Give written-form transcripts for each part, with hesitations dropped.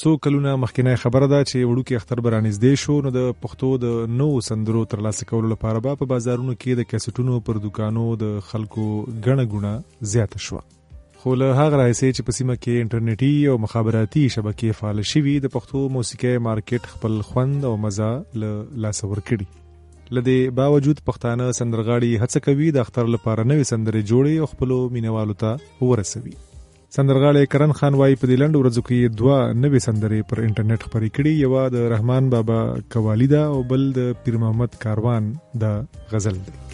څو کلونه مخکینه خبره ده چې وړوکی اختر به رانږدې شو، نو د پښتو د نوو سندرو ترلاسه کولو لپاره به په بازارونو کې د کیسټونو پر دوکانو د خلکو ګڼه ګوڼه زیاته شوه. خو له هغه راهیسې چې په سیمه کې انټرنیټي او مخابراتي شبکې فعال شوي، د پښتو موسیقۍ مارکیټ خپل خوند او مزه له لاسه ورکړي. له دې باوجود پښتانه سندرغاړي هڅه کوي د اختر لپاره نوې سندرې جوړي او خپلو مینوالو ته ورسوي. سندرغاړی کرن خان وايي په دې لنډو ورځو کې 2 نوې سندرې پر انټرنیټ خپرې کړي، یوه د رحمان بابا قوالی ده او بل د پیر محمد کاروان د غزل ده.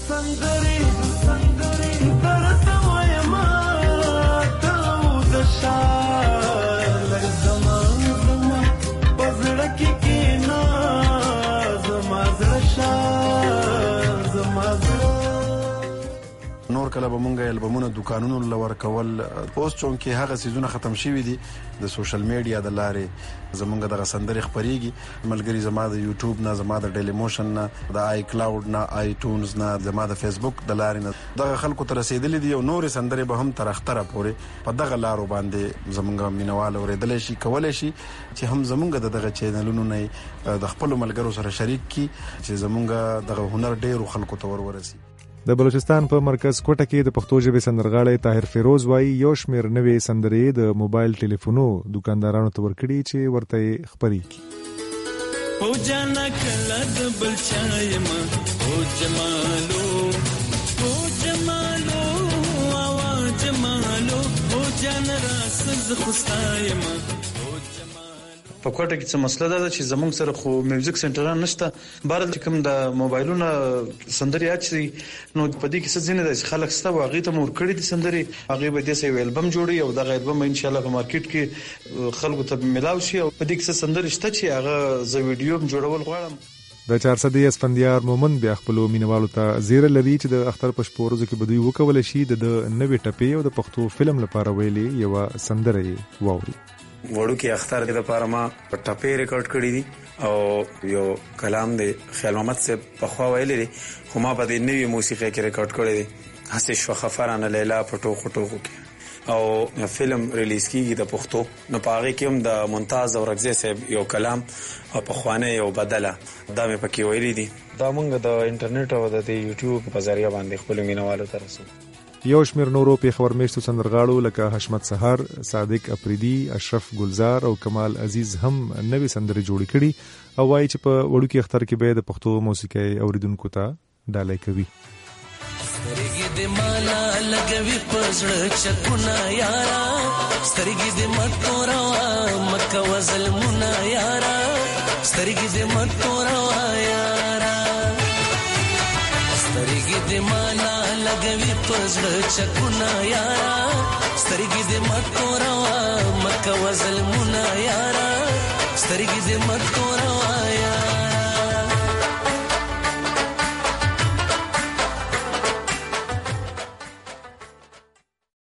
نور کله به مونږه البمونه دوکانونو لور کول، اوس چون کې هغه سيزونه ختم شوي دي. د سوشل میډیا د لارې زمونږ دغه سندرې خپرېږي. ملګری زما د یوټیوب نه، زما د ډیلی موشن نه، د آی کلاود نه، آی ټونز نه، زما د فیسبوک د لارې نه دغه خلکو ته رسېدلې دي او نورې سندرې به هم تر اختره پورې په دغه لارو باندې زمونږ مینوال اورېدلی شي، کولی شي چې هم زمونږ د دغه چینلونو نه د خپلو ملګرو سره شریک کړي چې زمونږ دغه هنر ډېرو خلکو ته ورسي. د بلوچستان په مرکز کوټه کې د پښتو ژبې سندرغاړی طاهر فیروز وايي یو شمېر نوې سندرې د موبایل ټلیفونو دکاندارانو ته ورکړي چې ورته یې خپرې کړي. او جانا کله د بل چایم او جمالو او جمالو او جمالو او جان راس ز خوستایم. په کوټه کې څه مسله ده چې زمونږ سره خو میوزیک سنټران نشته. بهر چې کوم د موبایلونو سندرې اچي نو په دې کې څه ځینې د خلک ستا واغې ته مور کړی دي سندرې، هغه به د سې البم جوړي او دغه البم ان شاء الله په مارکیټ کې خلکو ته ملاو شي. او په دې کې څه سندرې شته چې هغه ز ویډیو جوړول غواړم. د 400 اسفندیار مومن بیا خپل مینوالو ته زیره لري چې د اختر په شپو ورځو کې بدوي وکول شي د نوې ټپې او د پښتو فلم لپاره ویلي یو سندره واوري. وړو کې اختر د لپاره ما ټپې ریکارډ کړې دي او یو کلام دی خیال محمد سے په خوا ویلې دي، خو ما په دې نوې موسیقي کې ریکارډ کړې دي. هسه شو خفرانه لیلا پټو خټو کې او فلم ریلیز کیږي د پښتو، نو پاره کې هم د ممتاز او رغزي صاحب یو کلام او په خوانه یو بدله دا مې پکې ویلې دي. دا مونږ د انټرنیټ او د یوټیوب په ذریعہ باندې خپل مینوالو ته رسو. یو شمیر نورو پیښور میشتو سندرغاړو لکه حشمت سحر، صادق اپریدي، اشرف گلزار او کمال عزیز هم نوې سندرې جوړې کړي او وایي چې په وړوکي اختر کې به د پښتو موسیقۍ اوریدونکو ته ډالۍ کوي. سترګې دې مالا لګوي پزړه چکونه یارا، سترګې دې متورا مکه وزلمونه یارا، سترګې دې متورا یارا، سترګې دې مالا لګوي پزړه چکونه یارا، سترګې دې متورا مکه وزلمونه یارا، سترګې دې متورا یارا.